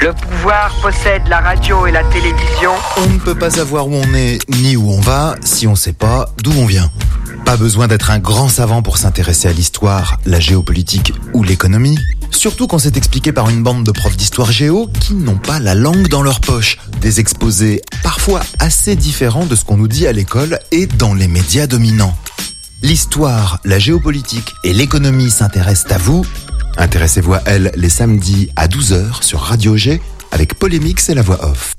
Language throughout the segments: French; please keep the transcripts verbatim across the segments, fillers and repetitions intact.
Le pouvoir possède la radio et la télévision. On ne peut pas savoir où on est ni où on va si on ne sait pas d'où on vient. Pas besoin d'être un grand savant pour s'intéresser à l'histoire, la géopolitique ou l'économie. Surtout quand c'est expliqué par une bande de profs d'histoire géo qui n'ont pas la langue dans leur poche. Des exposés parfois assez différents de ce qu'on nous dit à l'école et dans les médias dominants. L'histoire, la géopolitique et l'économie s'intéressent à vous. Intéressez-vous à elle les samedis à douze heures sur Radio G avec Polémix et la voix off.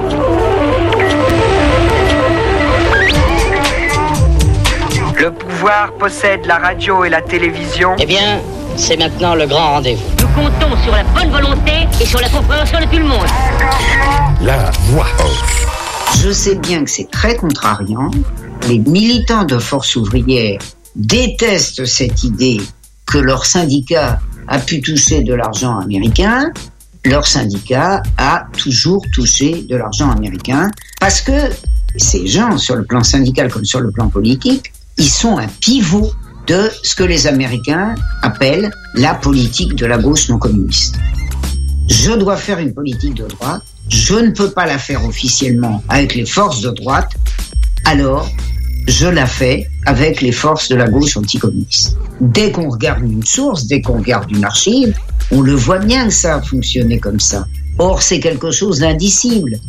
Le pouvoir possède la radio et la télévision. Eh bien, c'est maintenant le grand rendez-vous. Nous comptons sur la bonne volonté et sur la compréhension de tout le monde. La voix off. Je sais bien que c'est très contrariant. Les militants de Force ouvrière détestent cette idée que leur syndicat a pu toucher de l'argent américain. Leur syndicat a toujours touché de l'argent américain parce que ces gens, sur le plan syndical comme sur le plan politique, ils sont un pivot de ce que les Américains appellent la politique de la gauche non communiste. Je dois faire une politique de droite, je ne peux pas la faire officiellement avec les forces de droite, alors je la fais avec les forces de la gauche anticommuniste. Dès qu'on regarde une source, dès qu'on regarde une archive, on le voit bien que ça a fonctionné comme ça. Or, c'est quelque chose d'indicible.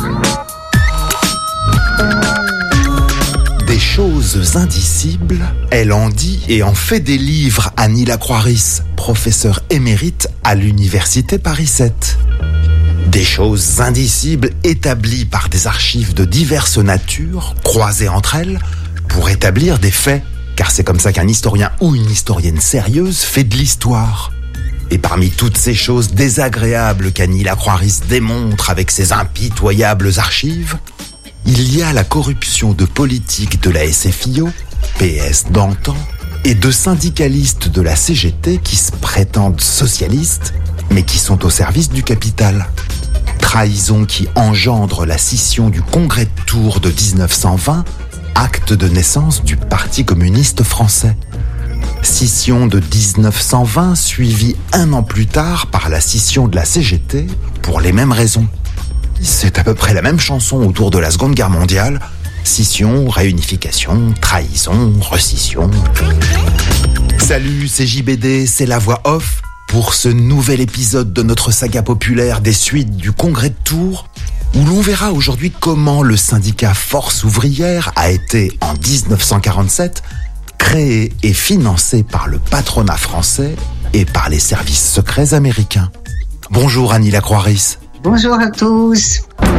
Des choses indicibles, elle en dit et en fait des livres. Annie Lacroix-Ris, professeure émérite à l'université Paris sept. Des choses indicibles établies par des archives de diverses natures, croisées entre elles, pour établir des faits, car c'est comme ça qu'un historien ou une historienne sérieuse fait de l'histoire. Et parmi toutes ces choses désagréables qu'Annie Lacroix-Ris démontre avec ses impitoyables archives, il y a la corruption de politiques de la S F I O, P S d'antan, et de syndicalistes de la C G T qui se prétendent socialistes, mais qui sont au service du capital. Trahison qui engendre la scission du Congrès de Tours de dix-neuf cent vingt, acte de naissance du Parti communiste français. Scission de dix-neuf cent vingt suivie un an plus tard par la scission de la C G T pour les mêmes raisons. C'est à peu près la même chanson autour de la Seconde Guerre mondiale. Scission, réunification, trahison, rescission. Salut, c'est J B D, c'est la voix off. Pour ce nouvel épisode de notre saga populaire des suites du Congrès de Tours, où l'on verra aujourd'hui comment le syndicat Force ouvrière a été, en dix-neuf cent quarante-sept, créé et financé par le patronat français et par les services secrets américains. Bonjour Annie Lacroix-Ris. Bonjour à tous.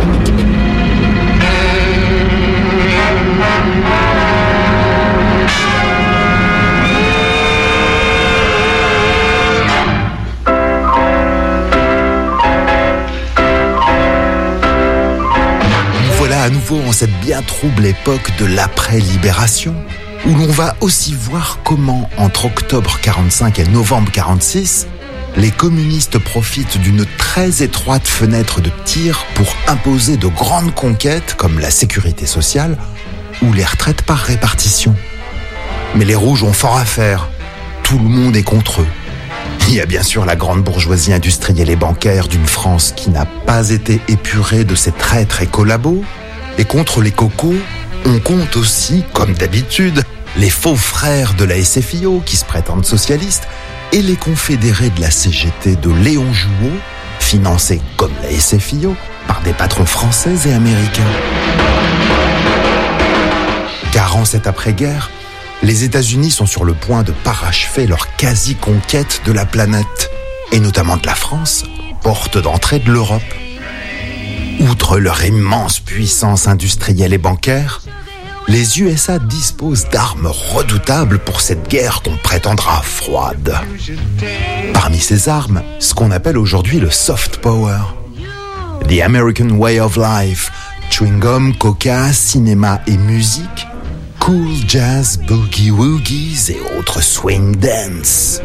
À nouveau en cette bien trouble époque de l'après-libération, où l'on va aussi voir comment, entre octobre quarante-cinq et novembre quarante-six, les communistes profitent d'une très étroite fenêtre de tir pour imposer de grandes conquêtes comme la sécurité sociale ou les retraites par répartition. Mais les rouges ont fort à faire. Tout le monde est contre eux. Il y a bien sûr la grande bourgeoisie industrielle et bancaire d'une France qui n'a pas été épurée de ses traîtres et collabos. Et contre les cocos, on compte aussi, comme d'habitude, les faux frères de la S F I O qui se prétendent socialistes et les confédérés de la C G T de Léon Jouot, financés comme la S F I O par des patrons français et américains. Car en cette après-guerre, les États-Unis sont sur le point de parachever leur quasi-conquête de la planète, et notamment de la France, porte d'entrée de l'Europe. Outre leur immense puissance industrielle et bancaire, les U S A disposent d'armes redoutables pour cette guerre qu'on prétendra froide. Parmi ces armes, ce qu'on appelle aujourd'hui le soft power. The American Way of Life, chewing-gum, coca, cinéma et musique, cool jazz, boogie-woogies et autres swing dance.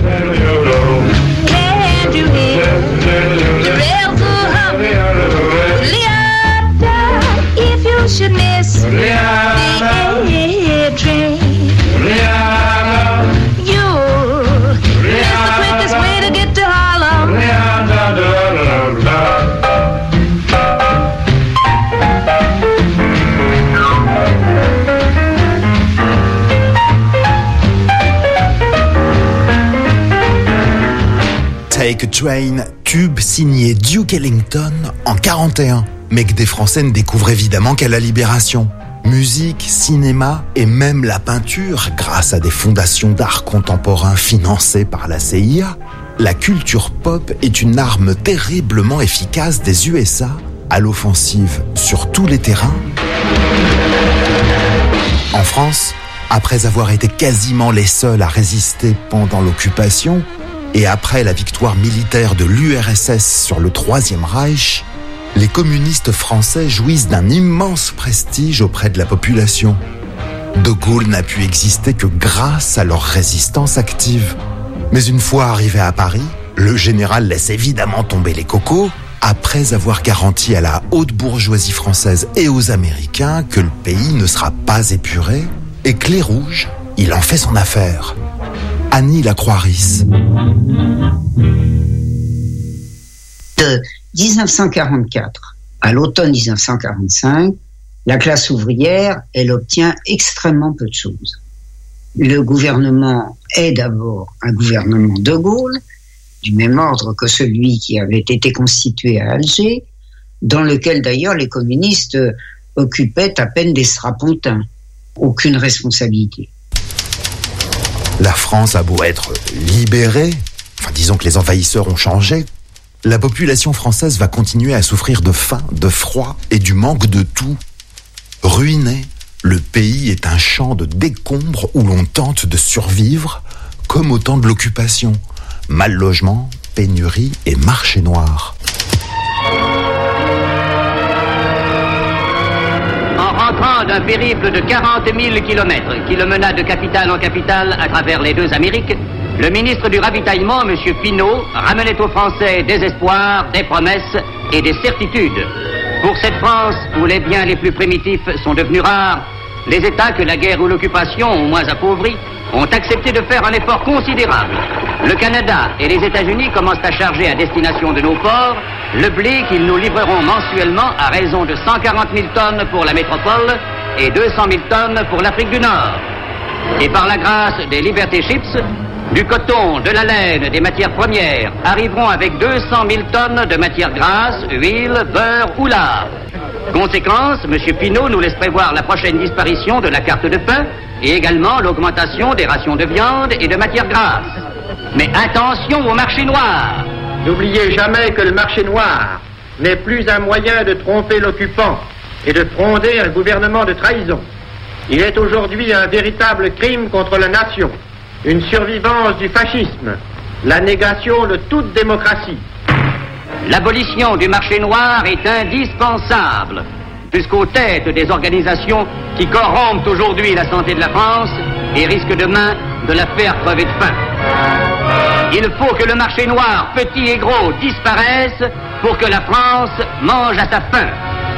Should miss the air train. You is the quickest way to get to Harlem. Like a Train, tube signé Duke Ellington en quarante et un, mais que des Français ne découvrent évidemment qu'à la Libération. Musique, cinéma et même la peinture, grâce à des fondations d'art contemporain financées par la C I A, la culture pop est une arme terriblement efficace des U S A à l'offensive sur tous les terrains. En France, après avoir été quasiment les seuls à résister pendant l'occupation, et après la victoire militaire de l'U R S S sur le Troisième Reich, les communistes français jouissent d'un immense prestige auprès de la population. De Gaulle n'a pu exister que grâce à leur résistance active. Mais une fois arrivé à Paris, le général laisse évidemment tomber les cocos, après avoir garanti à la haute bourgeoisie française et aux Américains que le pays ne sera pas épuré, et que les rouges, il en fait son affaire. Annie Lacroix-Ris. De dix-neuf cent quarante-quatre à l'automne dix-neuf cent quarante-cinq, la classe ouvrière, elle obtient extrêmement peu de choses. Le gouvernement est d'abord un gouvernement de Gaulle, du même ordre que celui qui avait été constitué à Alger, dans lequel d'ailleurs les communistes occupaient à peine des strapontins. Aucune responsabilité. La France a beau être libérée, enfin disons que les envahisseurs ont changé, la population française va continuer à souffrir de faim, de froid et du manque de tout. Ruiné, le pays est un champ de décombres où l'on tente de survivre, comme au temps de l'occupation. Mal logement, pénurie et marché noir. En rentrant d'un périple de quarante mille kilomètres qui le mena de capitale en capitale à travers les deux Amériques, le ministre du Ravitaillement, M. Pinault, ramenait aux Français des espoirs, des promesses et des certitudes. Pour cette France où les biens les plus primitifs sont devenus rares, les États que la guerre ou l'occupation ont moins appauvris ont accepté de faire un effort considérable. Le Canada et les États-Unis commencent à charger à destination de nos ports le blé qu'ils nous livreront mensuellement à raison de cent quarante mille tonnes pour la métropole et deux cent mille tonnes pour l'Afrique du Nord. Et par la grâce des Liberty Ships, du coton, de la laine, des matières premières arriveront avec deux cent mille tonnes de matières grasses, huile, beurre ou lard. Conséquence, M. Pinault nous laisse prévoir la prochaine disparition de la carte de pain et également l'augmentation des rations de viande et de matières grasses. Mais attention au marché noir. N'oubliez jamais que le marché noir n'est plus un moyen de tromper l'occupant et de fonder un gouvernement de trahison. Il est aujourd'hui un véritable crime contre la nation, une survivance du fascisme, la négation de toute démocratie. L'abolition du marché noir est indispensable, jusqu'aux têtes des organisations qui corrompent aujourd'hui la santé de la France et risquent demain de la faire crever de faim. Il faut que le marché noir, petit et gros, disparaisse pour que la France mange à sa faim.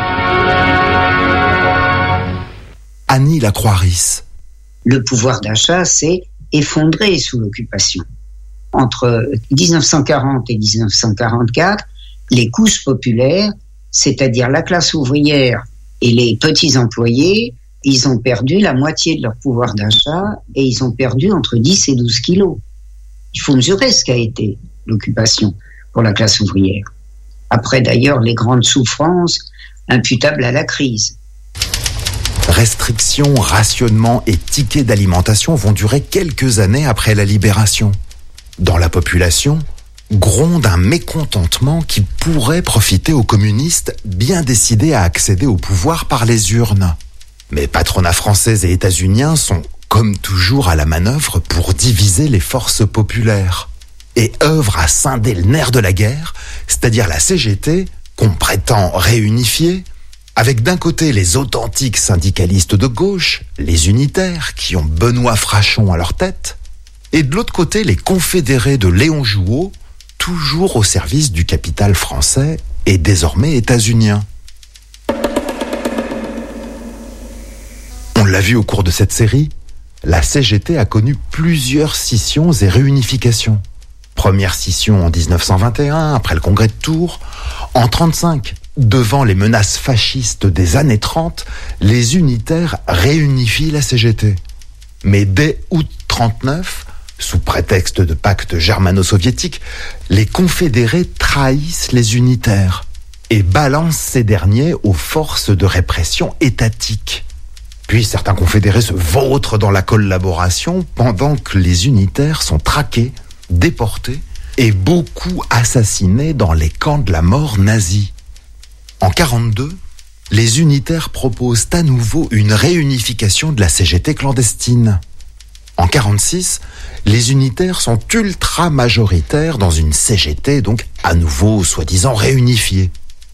Annie Lacroix-Ris. Le pouvoir d'achat s'est effondré sous l'occupation. Entre dix-neuf cent quarante et dix-neuf cent quarante-quatre, les couches populaires, c'est-à-dire la classe ouvrière et les petits employés, ils ont perdu la moitié de leur pouvoir d'achat et ils ont perdu entre dix et douze kilos. Il faut mesurer ce qu'a été l'occupation pour la classe ouvrière. Après d'ailleurs les grandes souffrances imputables à la crise. Restrictions, rationnements et tickets d'alimentation vont durer quelques années après la libération. Dans la population, gronde un mécontentement qui pourrait profiter aux communistes bien décidés à accéder au pouvoir par les urnes. Mais patronats français et états-uniens sont, comme toujours, à la manœuvre pour diviser les forces populaires et œuvrent à scinder le nerf de la guerre, c'est-à-dire la C G T, qu'on prétend réunifier, avec d'un côté les authentiques syndicalistes de gauche, les unitaires, qui ont Benoît Frachon à leur tête, et de l'autre côté les confédérés de Léon Jouot, toujours au service du capital français et désormais états-unien. On l'a vu au cours de cette série, la C G T a connu plusieurs scissions et réunifications. Première scission en dix-neuf cent vingt et un, après le congrès de Tours. En trente-cinq, devant les menaces fascistes des années trente, les unitaires réunifient la C G T. Mais dès août trente-neuf, Sous prétexte de pacte germano-soviétique, les confédérés trahissent les unitaires et balancent ces derniers aux forces de répression étatiques. Puis certains confédérés se vautrent dans la collaboration pendant que les unitaires sont traqués, déportés et beaucoup assassinés dans les camps de la mort nazis. En quarante-deux, les unitaires proposent à nouveau une réunification de la C G T clandestine. En quarante-six, les unitaires sont ultra majoritaires dans une C G T, donc à nouveau soi-disant réunifiée.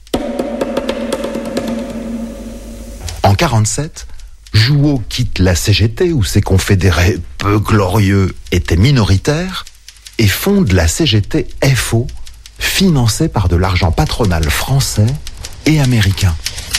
En quarante-sept, Jouot quitte la C G T où ses confédérés peu glorieux étaient minoritaires et fonde la C G T F O, financée par de l'argent patronal français et américain.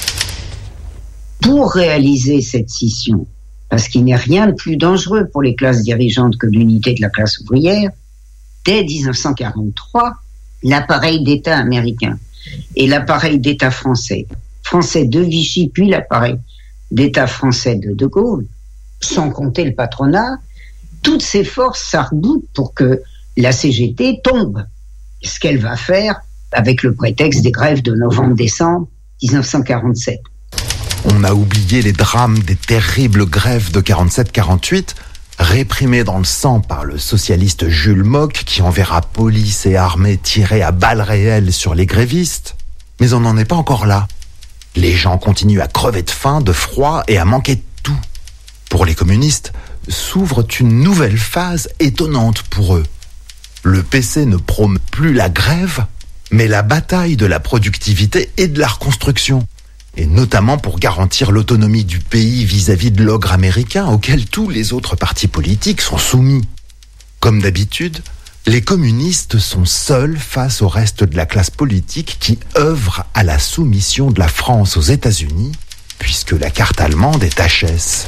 Pour réaliser cette scission, parce qu'il n'y a rien de plus dangereux pour les classes dirigeantes que l'unité de la classe ouvrière, dès dix-neuf cent quarante-trois, l'appareil d'État américain et l'appareil d'État français, français de Vichy, puis l'appareil d'État français de De Gaulle, sans compter le patronat, toutes ces forces s'arc-boutent pour que la C G T tombe. Ce qu'elle va faire avec le prétexte des grèves de novembre-décembre dix-neuf cent quarante-sept. On a oublié les drames des terribles grèves de quarante-sept quarante-huit, réprimées dans le sang par le socialiste Jules Mock, qui enverra police et armée tirer à balles réelles sur les grévistes. Mais on n'en est pas encore là. Les gens continuent à crever de faim, de froid et à manquer de tout. Pour les communistes, s'ouvre une nouvelle phase étonnante pour eux. Le P C ne promeut plus la grève, mais la bataille de la productivité et de la reconstruction. Et notamment pour garantir l'autonomie du pays vis-à-vis de l'ogre américain auquel tous les autres partis politiques sont soumis. Comme d'habitude, les communistes sont seuls face au reste de la classe politique qui œuvre à la soumission de la France aux États-Unis, puisque la carte allemande est H S.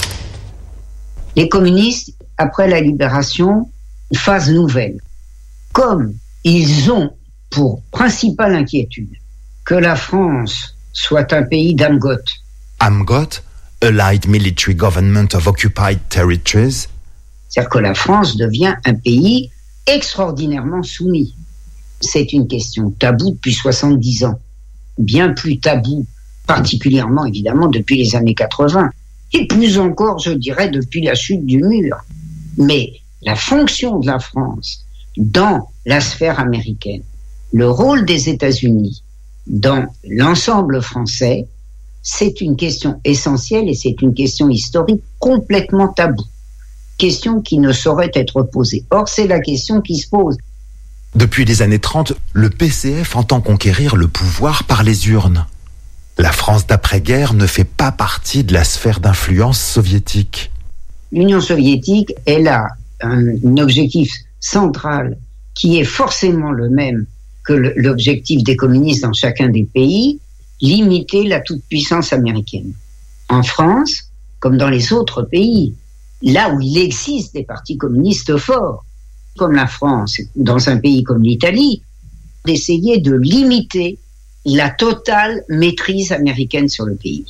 Les communistes, après la libération, phase nouvelle. Comme ils ont pour principale inquiétude que la France soit un pays d'Amgot. Amgot, Allied Military Government of Occupied Territories. C'est-à-dire que la France devient un pays extraordinairement soumis. C'est une question taboue depuis soixante-dix ans. Bien plus taboue, particulièrement évidemment depuis les années quatre-vingts. Et plus encore, je dirais, depuis la chute du mur. Mais la fonction de la France dans la sphère américaine, le rôle des États-Unis dans l'ensemble français, c'est une question essentielle et c'est une question historique complètement taboue. Question qui ne saurait être posée. Or, c'est la question qui se pose. Depuis les années trente, le P C F entend conquérir le pouvoir par les urnes. La France d'après-guerre ne fait pas partie de la sphère d'influence soviétique. L'Union soviétique, elle a un, un objectif central qui est forcément le même que l'objectif des communistes dans chacun des pays, limiter la toute-puissance américaine. En France, comme dans les autres pays, là où il existe des partis communistes forts, comme la France, dans un pays comme l'Italie, d'essayer de limiter la totale maîtrise américaine sur le pays.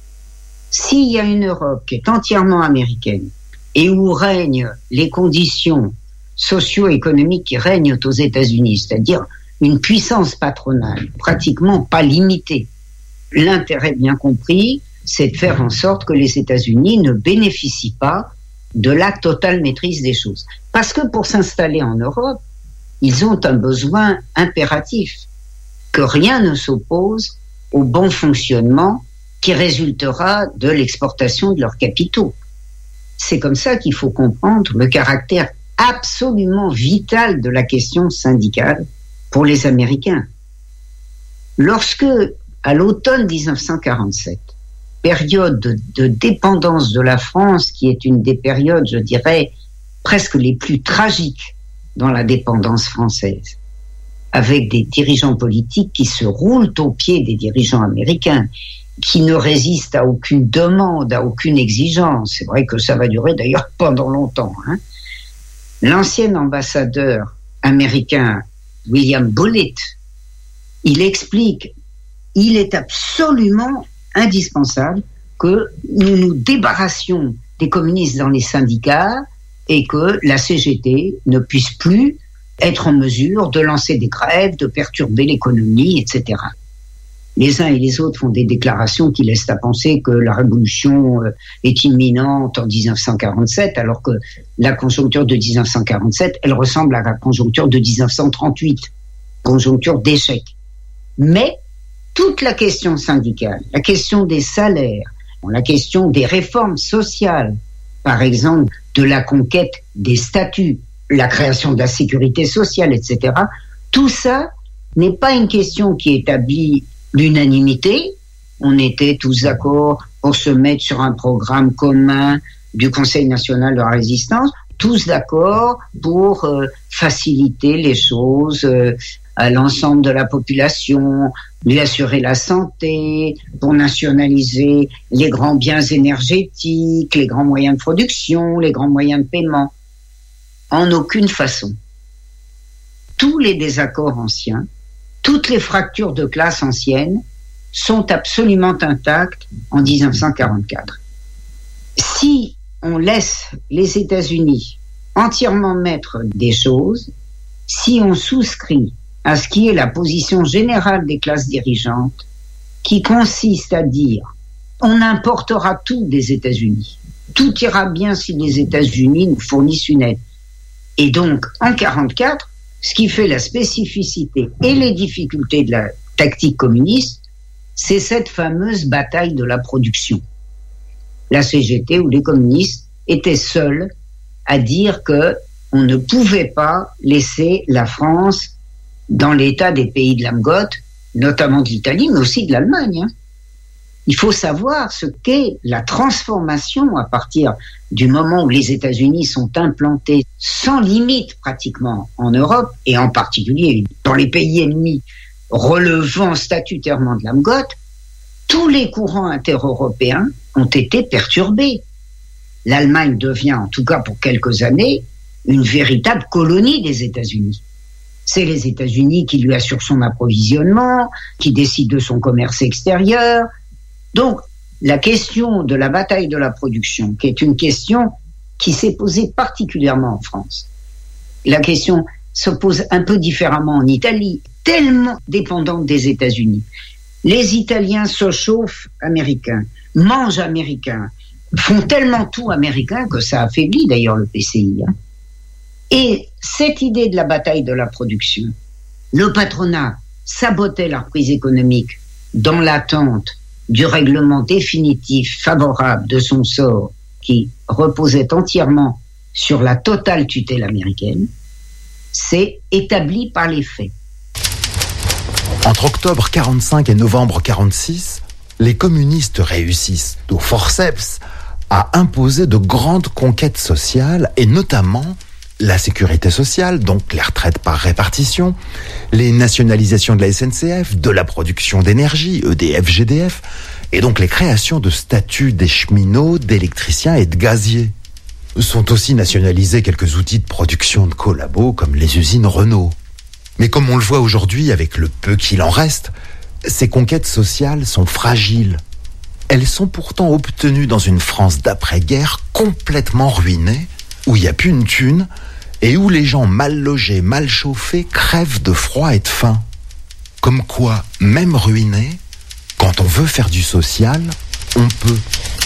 S'il y a une Europe qui est entièrement américaine et où règnent les conditions socio-économiques qui règnent aux États-Unis, c'est-à-dire une puissance patronale pratiquement pas limitée. L'intérêt bien compris, c'est de faire en sorte que les États-Unis ne bénéficient pas de la totale maîtrise des choses. Parce que pour s'installer en Europe, ils ont un besoin impératif, que rien ne s'oppose au bon fonctionnement qui résultera de l'exportation de leurs capitaux. C'est comme ça qu'il faut comprendre le caractère absolument vital de la question syndicale pour les Américains. Lorsque, à l'automne dix-neuf cent quarante-sept, période de, de dépendance de la France, qui est une des périodes, je dirais, presque les plus tragiques dans la dépendance française, avec des dirigeants politiques qui se roulent aux pieds des dirigeants américains, qui ne résistent à aucune demande, à aucune exigence. C'est vrai que ça va durer d'ailleurs pendant longtemps, hein. L'ancien ambassadeur américain William Bullitt, il explique, il est absolument indispensable que nous nous débarrassions des communistes dans les syndicats et que la C G T ne puisse plus être en mesure de lancer des grèves, de perturber l'économie, et cetera. Les uns et les autres font des déclarations qui laissent à penser que la révolution est imminente en dix-neuf cent quarante-sept, alors que la conjoncture de dix-neuf cent quarante-sept, elle ressemble à la conjoncture de dix-neuf cent trente-huit, conjoncture d'échec. Mais toute la question syndicale, la question des salaires, la question des réformes sociales, par exemple de la conquête des statuts, la création de la sécurité sociale, et cetera, tout ça n'est pas une question qui établit l'unanimité. On était tous d'accord pour se mettre sur un programme commun du Conseil national de la résistance, tous d'accord pour euh, faciliter les choses euh, à l'ensemble de la population, lui assurer la santé, pour nationaliser les grands biens énergétiques, les grands moyens de production, les grands moyens de paiement. En aucune façon. Tous les désaccords anciens, toutes les fractures de classe anciennes sont absolument intactes en dix-neuf cent quarante-quatre. Si on laisse les États-Unis entièrement maîtres des choses, si on souscrit à ce qui est la position générale des classes dirigeantes, qui consiste à dire on importera tout des États-Unis, tout ira bien si les États-Unis nous fournissent une aide. Et donc, en quarante-quatre, ce qui fait la spécificité et les difficultés de la tactique communiste, c'est cette fameuse bataille de la production. La C G T ou les communistes étaient seuls à dire que on ne pouvait pas laisser la France dans l'état des pays de la Megotte, notamment de l'Italie, mais aussi de l'Allemagne. Il faut savoir ce qu'est la transformation à partir du moment où les États-Unis sont implantés sans limite pratiquement en Europe, et en particulier dans les pays ennemis relevant statutairement de la Megotte. Tous les courants intereuropéens ont été perturbés. L'Allemagne devient, en tout cas pour quelques années, une véritable colonie des États-Unis. C'est les États-Unis qui lui assurent son approvisionnement, qui décident de son commerce extérieur. Donc, la question de la bataille de la production, qui est une question qui s'est posée particulièrement en France. La question se pose un peu différemment en Italie, tellement dépendante des États-Unis. Les Italiens se chauffent américains, mangent américains, font tellement tout américain que ça affaiblit d'ailleurs le P C I. Hein. Et cette idée de la bataille de la production, le patronat sabotait la reprise économique dans l'attente du règlement définitif favorable de son sort qui reposait entièrement sur la totale tutelle américaine, c'est établi par les faits. Entre octobre quarante-cinq et novembre quarante-six, les communistes réussissent au forceps à imposer de grandes conquêtes sociales et notamment la sécurité sociale, donc les retraites par répartition, les nationalisations de la S N C F, de la production d'énergie, E D F, G D F, et donc les créations de statuts des cheminots, d'électriciens et de gaziers. Sont aussi nationalisés quelques outils de production de collabos comme les usines Renault. Mais comme on le voit aujourd'hui avec le peu qu'il en reste, ces conquêtes sociales sont fragiles. Elles sont pourtant obtenues dans une France d'après-guerre complètement ruinée, où il n'y a plus une thune, et où les gens mal logés, mal chauffés, crèvent de froid et de faim. Comme quoi, même ruiné, quand on veut faire du social, on peut.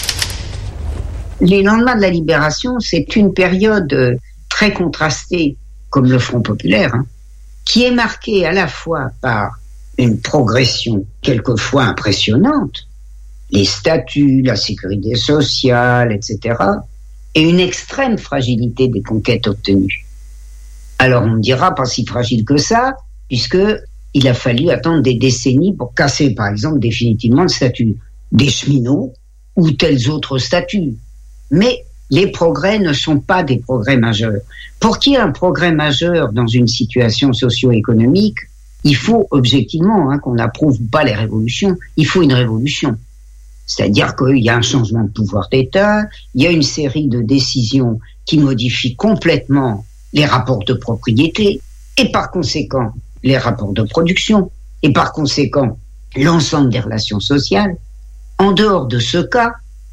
Les lendemains de la Libération, c'est une période très contrastée, comme le Front populaire, hein, qui est marquée à la fois par une progression quelquefois impressionnante, les statuts, la sécurité sociale, et cetera, et une extrême fragilité des conquêtes obtenues. Alors on ne dira pas si fragile que ça, puisque il a fallu attendre des décennies pour casser, par exemple, définitivement le statut des cheminots ou tels autres statuts. Mais les progrès ne sont pas des progrès majeurs. Pour qu'il y ait un progrès majeur dans une situation socio-économique, il faut objectivement hein, qu'on n'approuve pas les révolutions, il faut une révolution. C'est-à-dire qu'il y a un changement de pouvoir d'État, il y a une série de décisions qui modifient complètement les rapports de propriété et par conséquent les rapports de production et par conséquent l'ensemble des relations sociales. En dehors de ce cas,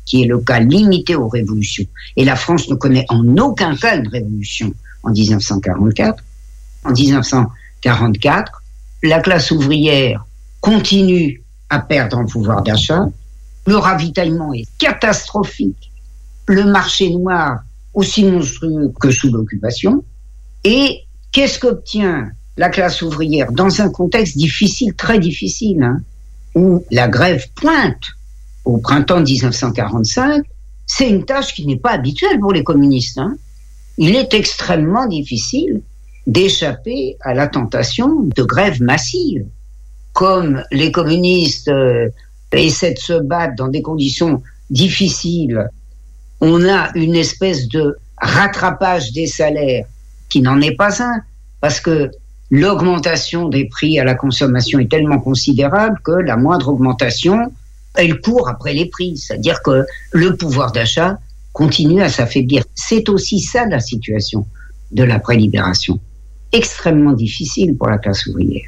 qui est le cas limité aux révolutions. Et la France ne connaît en aucun cas une révolution en dix-neuf cent quarante-quatre. En dix-neuf cent quarante-quatre, la classe ouvrière continue à perdre en pouvoir d'achat. Le ravitaillement est catastrophique. Le marché noir aussi monstrueux que sous l'occupation. Et qu'est-ce qu'obtient la classe ouvrière dans un contexte difficile, très difficile, hein, où la grève pointe au printemps dix-neuf cent quarante-cinq, c'est une tâche qui n'est pas habituelle pour les communistes. Hein. Il est extrêmement difficile d'échapper à la tentation de grève massive. Comme les communistes euh, essaient de se battre dans des conditions difficiles, on a une espèce de rattrapage des salaires qui n'en est pas un, parce que l'augmentation des prix à la consommation est tellement considérable que la moindre augmentation, elle court après les prix. C'est-à-dire que le pouvoir d'achat continue à s'affaiblir. C'est aussi ça la situation de l'après-libération. Extrêmement difficile pour la classe ouvrière.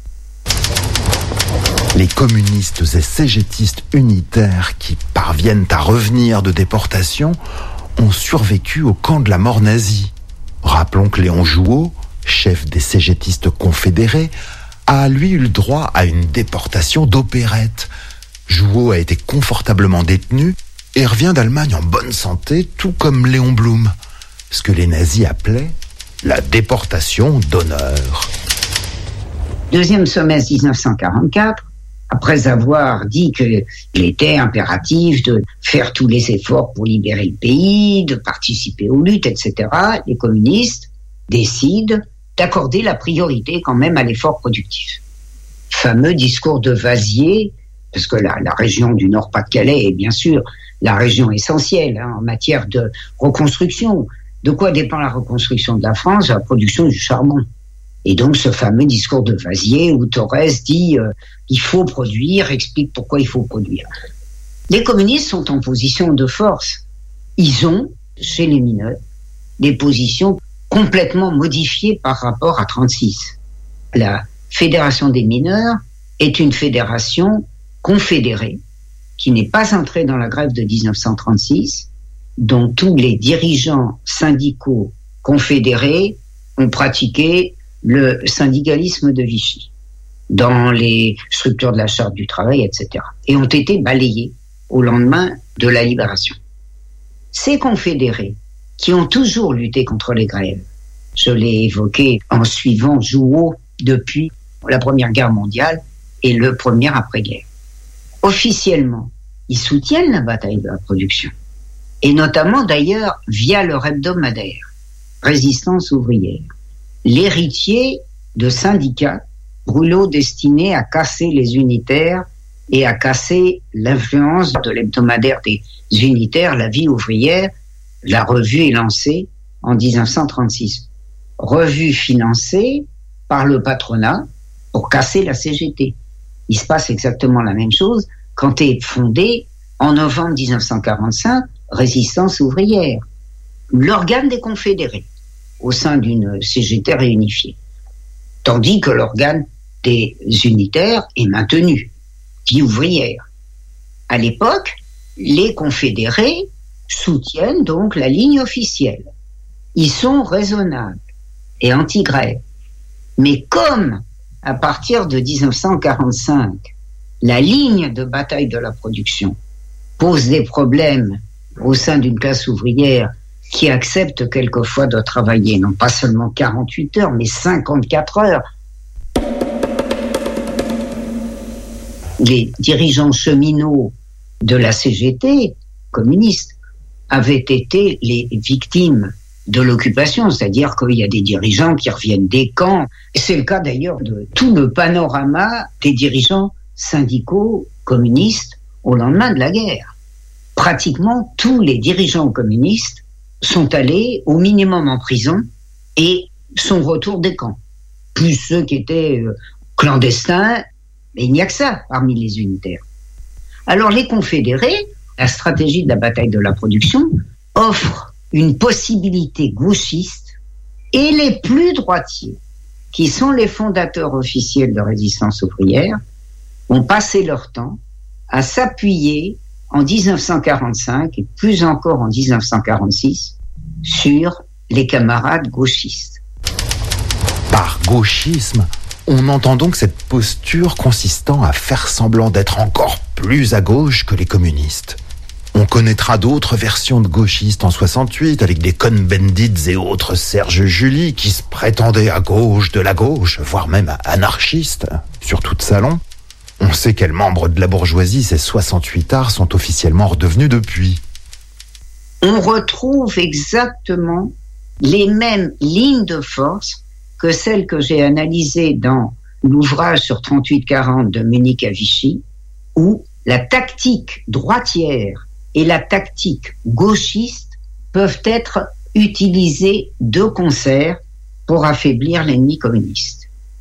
Les communistes et cégétistes unitaires qui parviennent à revenir de déportation ont survécu au camp de la mort nazie. Rappelons que Léon Jouot, chef des cégétistes confédérés, a lui eu le droit à une déportation d'opérette. Jouot a été confortablement détenu et revient d'Allemagne en bonne santé, tout comme Léon Blum, ce que les nazis appelaient la déportation d'honneur. Deuxième semestre dix-neuf cent quarante-quatre, après avoir dit qu'il était impératif de faire tous les efforts pour libérer le pays, de participer aux luttes, et cetera, les communistes décident d'accorder la priorité quand même à l'effort productif. Fameux discours de Vasier, parce que la, la région du Nord-Pas-de-Calais est bien sûr la région essentielle hein, en matière de reconstruction. De quoi dépend la reconstruction de la France? La production du charbon. Et donc ce fameux discours de Vasier où Torres dit euh, il faut produire, explique pourquoi il faut produire. Les communistes sont en position de force. Ils ont, chez les mineurs, des positions complètement modifiées par rapport à trente-six. La Fédération des mineurs est une fédération confédérée qui n'est pas entrée dans la grève de dix-neuf cent trente-six, dont tous les dirigeants syndicaux confédérés ont pratiqué le syndicalisme de Vichy dans les structures de la Charte du travail, et cetera, et ont été balayés au lendemain de la libération. Ces confédérés, qui ont toujours lutté contre les grèves, je l'ai évoqué en suivant Jouot depuis la Première Guerre mondiale et le premier après-guerre. Officiellement, ils soutiennent la bataille de la production, et notamment d'ailleurs via leur hebdomadaire, Résistance ouvrière, l'héritier de syndicats brûlots destinés à casser les unitaires et à casser l'influence de l'hebdomadaire des unitaires, La Vie ouvrière. La revue est lancée en dix-neuf cent trente-six. Revue financée par le patronat pour casser la C G T. Il se passe exactement la même chose quand est fondée en novembre dix-neuf cent quarante-cinq Résistance ouvrière, l'organe des confédérés au sein d'une C G T réunifiée, tandis que l'organe des unitaires est maintenu, Vie ouvrière. À l'époque, les confédérés soutiennent donc la ligne officielle. Ils sont raisonnables et anti-grève. Mais comme, à partir de dix-neuf cent quarante-cinq, la ligne de bataille de la production pose des problèmes au sein d'une classe ouvrière qui accepte quelquefois de travailler non pas seulement quarante-huit heures, mais cinquante-quatre heures. Les dirigeants cheminots de la C G T, communistes, avaient été les victimes de l'occupation, c'est-à-dire qu'il y a des dirigeants qui reviennent des camps, et c'est le cas d'ailleurs de tout le panorama des dirigeants syndicaux communistes au lendemain de la guerre. Pratiquement tous les dirigeants communistes sont allés au minimum en prison et sont retour des camps. Plus ceux qui étaient euh, clandestins, mais il n'y a que ça parmi les unitaires. Alors les confédérés, la stratégie de la bataille de la production, offre une possibilité gauchiste, et les plus droitiers, qui sont les fondateurs officiels de Résistance ouvrière, ont passé leur temps à s'appuyer en dix-neuf cent quarante-cinq et plus encore en dix-neuf cent quarante-six sur les camarades gauchistes. Par gauchisme, on entend donc cette posture consistant à faire semblant d'être encore plus à gauche que les communistes. On connaîtra d'autres versions de gauchistes en soixante-huit avec des Cohn-Bendit et autres Serge Julie qui se prétendaient à gauche de la gauche, voire même anarchistes, sur tout salon. On sait quels membres de la bourgeoisie ces soixante-huitards sont officiellement redevenus depuis. On retrouve exactement les mêmes lignes de force que celles que j'ai analysées dans l'ouvrage sur trente-huit quarante de Munich à Vichy, où la tactique droitière et la tactique gauchiste peuvent être utilisées de concert pour affaiblir l'ennemi communiste.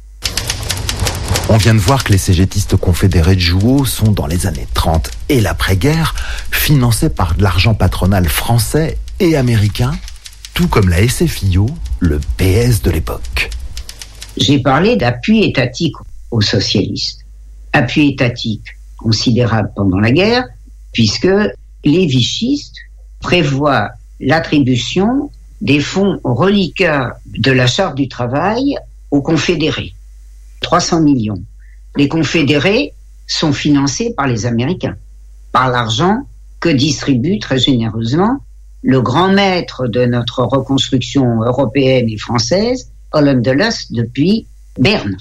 On vient de voir que les cégétistes confédérés de Jouhaud sont, dans les années trente et l'après-guerre, financés par de l'argent patronal français et américain, tout comme la S F I O, le P S de l'époque. J'ai parlé d'appui étatique aux socialistes. Appui étatique considérable pendant la guerre, puisque les vichistes prévoient l'attribution des fonds reliquats de la Charte du travail aux confédérés. trois cents millions. Les confédérés sont financés par les Américains, par l'argent que distribue très généreusement le grand maître de notre reconstruction européenne et française, Holland Dulles, depuis Berne.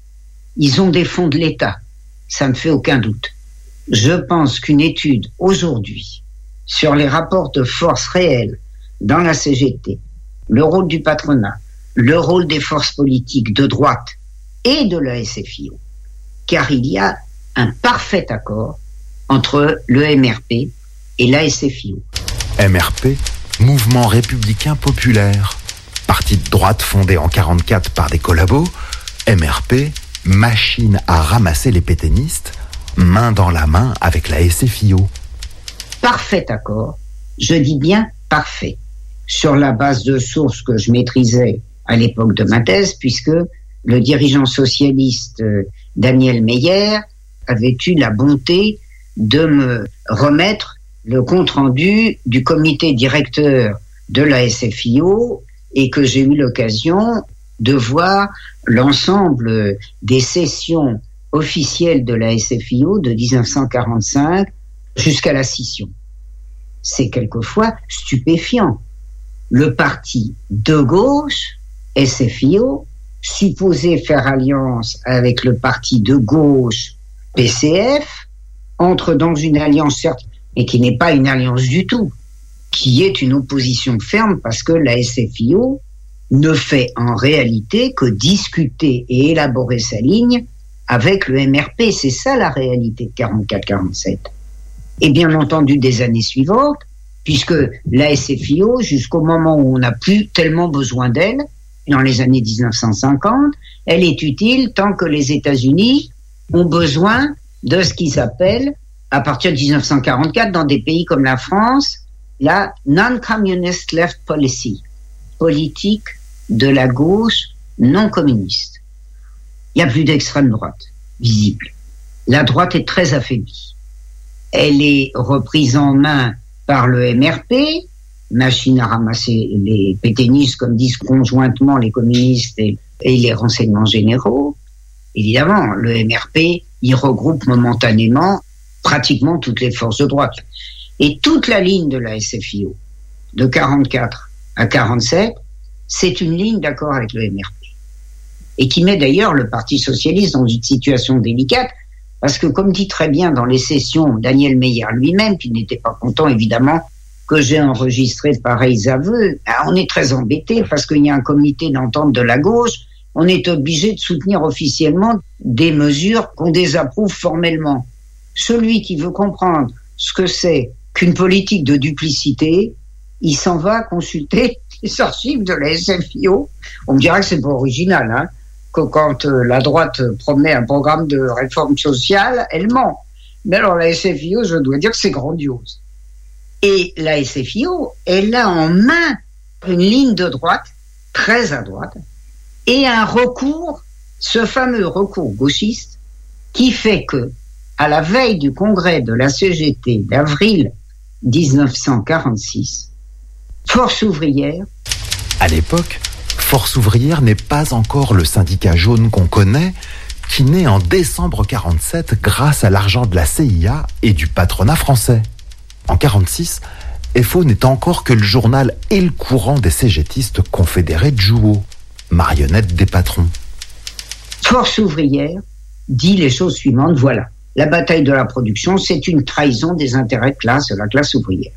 Ils ont des fonds de l'État, ça ne fait aucun doute. Je pense qu'une étude aujourd'hui sur les rapports de force réels dans la C G T, le rôle du patronat, le rôle des forces politiques de droite et de la S F I O, car il y a un parfait accord entre le M R P et la S F I O. M R P, Mouvement républicain populaire. Parti de droite fondé en quarante-quatre par des collabos, M R P, machine à ramasser les pétainistes, main dans la main avec la S F I O. Parfait accord, je dis bien parfait, sur la base de sources que je maîtrisais à l'époque de ma thèse, puisque le dirigeant socialiste euh, Daniel Meyer avait eu la bonté de me remettre le compte-rendu du comité directeur de la S F I O et que j'ai eu l'occasion de voir l'ensemble des sessions officielles de la S F I O de dix-neuf cent quarante-cinq jusqu'à la scission. C'est quelquefois stupéfiant. Le parti de gauche, S F I O, supposé faire alliance avec le parti de gauche, P C F, entre dans une alliance, certes, mais qui n'est pas une alliance du tout, qui est une opposition ferme parce que la S F I O ne fait en réalité que discuter et élaborer sa ligne avec le M R P. C'est ça la réalité de quarante-quatre quarante-sept. Et bien entendu des années suivantes, puisque la S F I O, jusqu'au moment où on n'a plus tellement besoin d'elle, dans les années dix-neuf cent cinquante, elle est utile tant que les États-Unis ont besoin de ce qui s'appelle, à partir de dix-neuf cent quarante-quatre, dans des pays comme la France, la non-communist left policy, politique de la gauche non communiste. Il n'y a plus d'extrême droite visible. La droite est très affaiblie. Elle est reprise en main par le M R P, machine à ramasser les pétainistes, comme disent conjointement les communistes et, et les renseignements généraux. Évidemment, le M R P y regroupe momentanément pratiquement toutes les forces de droite. Et toute la ligne de la S F I O, de quarante-quatre à quarante-sept, c'est une ligne d'accord avec le M R P. Et qui met d'ailleurs le Parti socialiste dans une situation délicate, parce que comme dit très bien dans les sessions Daniel Meyer lui-même, qui n'était pas content évidemment que j'ai enregistré pareils aveux, on est très embêté parce qu'il y a un comité d'entente de la gauche, on est obligé de soutenir officiellement des mesures qu'on désapprouve formellement. Celui qui veut comprendre ce que c'est qu'une politique de duplicité, il s'en va consulter les archives de la S F I O. On me dirait que c'est pas original, hein, que quand euh, la droite promet un programme de réforme sociale, elle ment. Mais alors la S F I O, je dois dire que c'est grandiose. Et la S F I O, elle a en main une ligne de droite, très à droite, et un recours, ce fameux recours gauchiste, qui fait que, à la veille du congrès de la C G T d'avril dix-neuf cent quarante-six, Force ouvrière. À l'époque, Force ouvrière n'est pas encore le syndicat jaune qu'on connaît, qui naît en décembre quarante-sept grâce à l'argent de la C I A et du patronat français. En quarante-six, F O n'est encore que le journal et le courant des cégétistes confédérés de Jouhaud, marionnettes des patrons. Force ouvrière dit les choses suivantes, voilà. La bataille de la production, c'est une trahison des intérêts de classe de la classe ouvrière.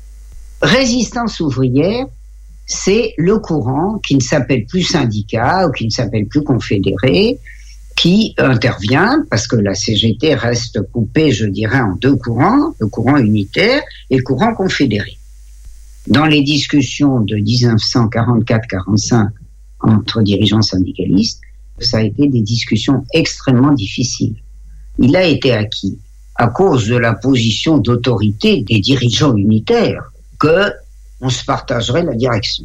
Résistance ouvrière, c'est le courant qui ne s'appelle plus syndicat ou qui ne s'appelle plus confédéré, qui intervient parce que la C G T reste coupée, je dirais, en deux courants, le courant unitaire et le courant confédéré. Dans les discussions de dix-neuf cent quarante-quatre quarante-cinq entre dirigeants syndicalistes, ça a été des discussions extrêmement difficiles. Il a été acquis, à cause de la position d'autorité des dirigeants unitaires, que on se partagerait la direction.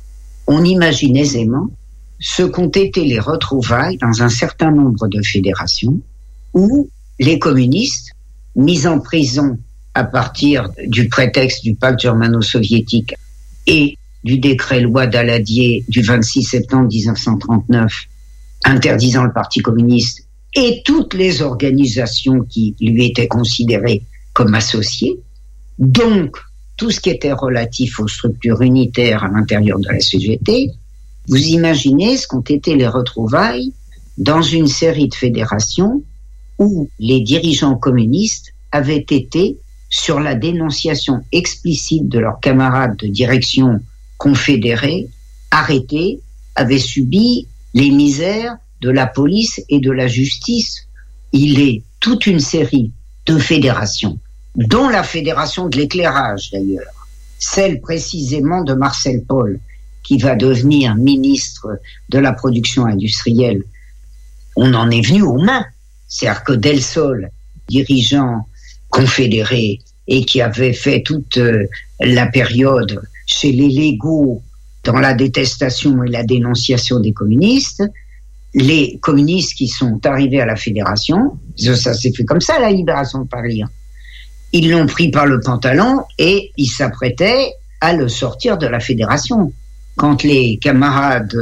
On imagine aisément ce qu'ont été les retrouvailles dans un certain nombre de fédérations où les communistes, mis en prison à partir du prétexte du pacte germano-soviétique et du décret loi Daladier du vingt-six septembre dix-neuf cent trente-neuf interdisant le Parti communiste et toutes les organisations qui lui étaient considérées comme associées, donc tout ce qui était relatif aux structures unitaires à l'intérieur de la C G T, vous imaginez ce qu'ont été les retrouvailles dans une série de fédérations où les dirigeants communistes avaient été, sur la dénonciation explicite de leurs camarades de direction confédérés, arrêtés, avaient subi les misères de la police et de la justice. Il est toute une série de fédérations, dont la fédération de l'éclairage d'ailleurs, celle précisément de Marcel Paul, qui va devenir ministre de la production industrielle. On en est venu aux mains. C'est-à-dire que Del Sol, dirigeant confédéré et qui avait fait toute la période chez les légaux dans la détestation et la dénonciation des communistes, les communistes qui sont arrivés à la fédération, ça s'est fait comme ça la libération de Paris, hein. Ils l'ont pris par le pantalon et ils s'apprêtaient à le sortir de la fédération. Quand les camarades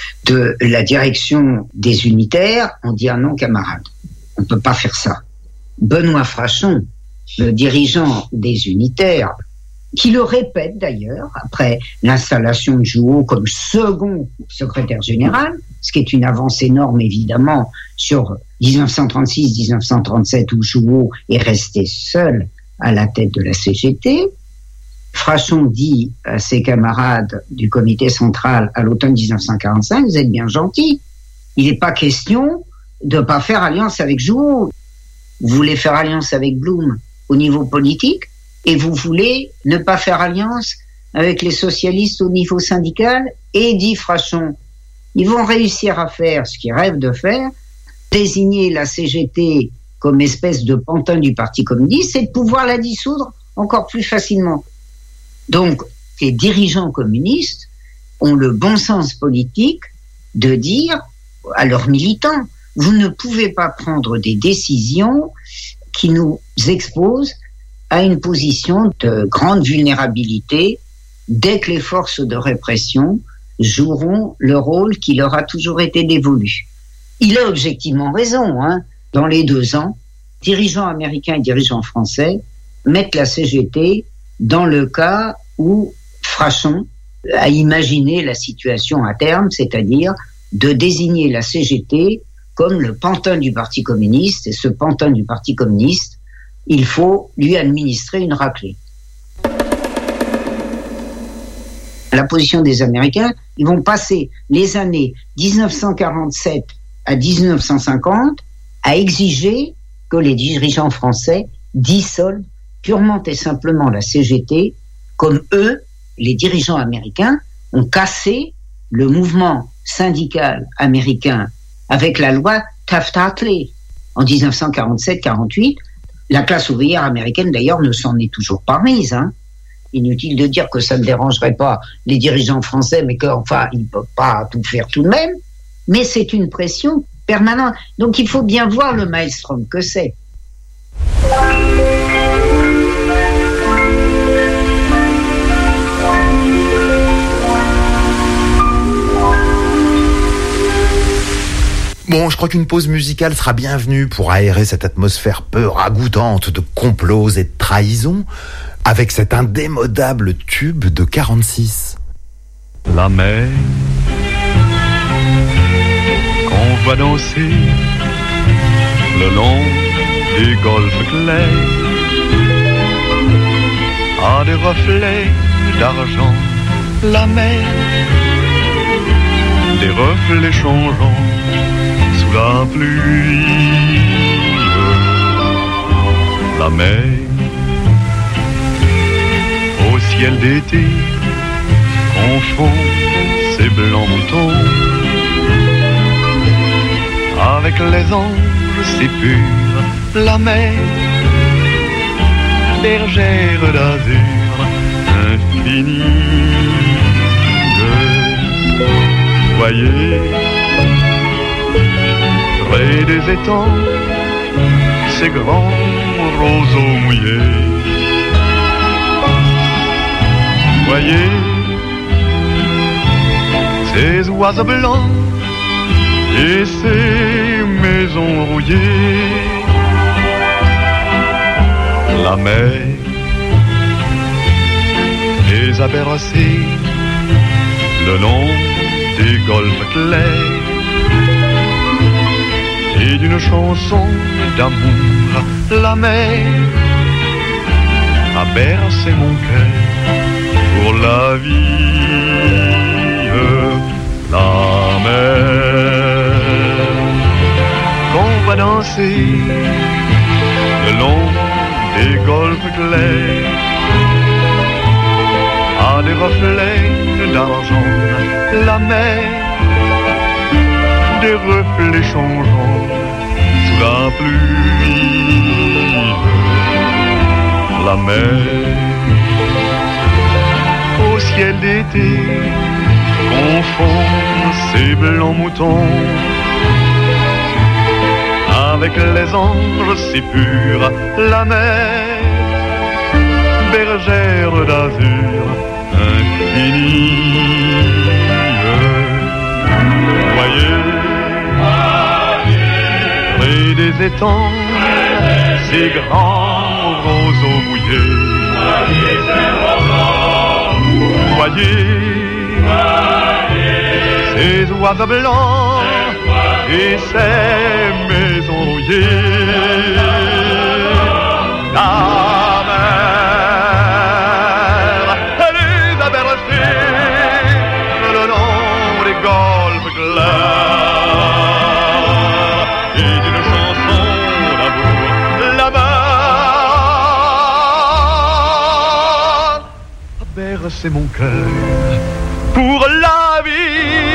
de la direction des unitaires ont dit « Ah non, camarades, on ne peut pas faire ça ». Benoît Frachon, le dirigeant des unitaires, qui le répète d'ailleurs, après l'installation de Jouhaud comme second secrétaire général, ce qui est une avance énorme évidemment sur dix-neuf cent trente-six dix-neuf cent trente-sept où Jouhaud est resté seul à la tête de la C G T. Frachon dit à ses camarades du comité central à l'automne dix-neuf cent quarante-cinq, vous êtes bien gentils, il n'est pas question de ne pas faire alliance avec Jouhaud. Vous voulez faire alliance avec Blum au niveau politique et vous voulez ne pas faire alliance avec les socialistes au niveau syndical. Et dit Frachon, ils vont réussir à faire ce qu'ils rêvent de faire, désigner la C G T comme espèce de pantin du Parti communiste et de pouvoir la dissoudre encore plus facilement. Donc, les dirigeants communistes ont le bon sens politique de dire à leurs militants, vous ne pouvez pas prendre des décisions qui nous exposent à une position de grande vulnérabilité dès que les forces de répression joueront le rôle qui leur a toujours été dévolu. Il a objectivement raison, hein. Dans les deux ans, dirigeants américains et dirigeants français mettent la C G T dans le cas où Frachon a imaginé la situation à terme, c'est-à-dire de désigner la C G T comme le pantin du Parti communiste, et ce pantin du Parti communiste, il faut lui administrer une raclée. La position des Américains, ils vont passer les années dix-neuf cent quarante-sept à dix-neuf cent cinquante à exiger que les dirigeants français dissolvent purement et simplement la C G T, comme eux, les dirigeants américains, ont cassé le mouvement syndical américain avec la loi Taft-Hartley en dix-neuf cent quarante-sept quarante-huit. La classe ouvrière américaine, d'ailleurs, ne s'en est toujours pas mise, hein. Inutile de dire que ça ne dérangerait pas les dirigeants français, mais qu'enfin, ils ne peuvent pas tout faire tout de même. Mais c'est une pression permanente. Donc, il faut bien voir le maelstrom que c'est. Bon, je crois qu'une pause musicale sera bienvenue pour aérer cette atmosphère peu ragoûtante de complots et de trahisons, avec cet indémodable tube de quarante-six. La mer qu'on voit danser le long des golfes clairs a des reflets d'argent. La mer, des reflets changeants sous la pluie. La mer au ciel d'été confond ses blancs moutons avec les anges si purs. La mer, bergère d'azur infinie. Voyez, près des étangs, ces grands roseaux mouillés. Voyez, ces oiseaux blancs et ces maisons rouillées. La mer les a bercés le long des golfes clairs et d'une chanson d'amour. La mer a bercé mon cœur pour la vie. La mer qu'on va danser le long des golfes clairs a des reflets d'argent. La mer, des reflets changeants sous la pluie. La mer, au ciel d'été, confond ses blancs moutons avec les anges si purs. La mer, bergère d'azur infinie. Voyez, près des étangs, ces grands roseaux mouillés. Voyez, ces oiseaux blancs et ces maisons rouillées. La mer, elle les a bercés le long des golfes clairs et d'une chanson d'amour. La mer a bercé mon cœur pour la vie.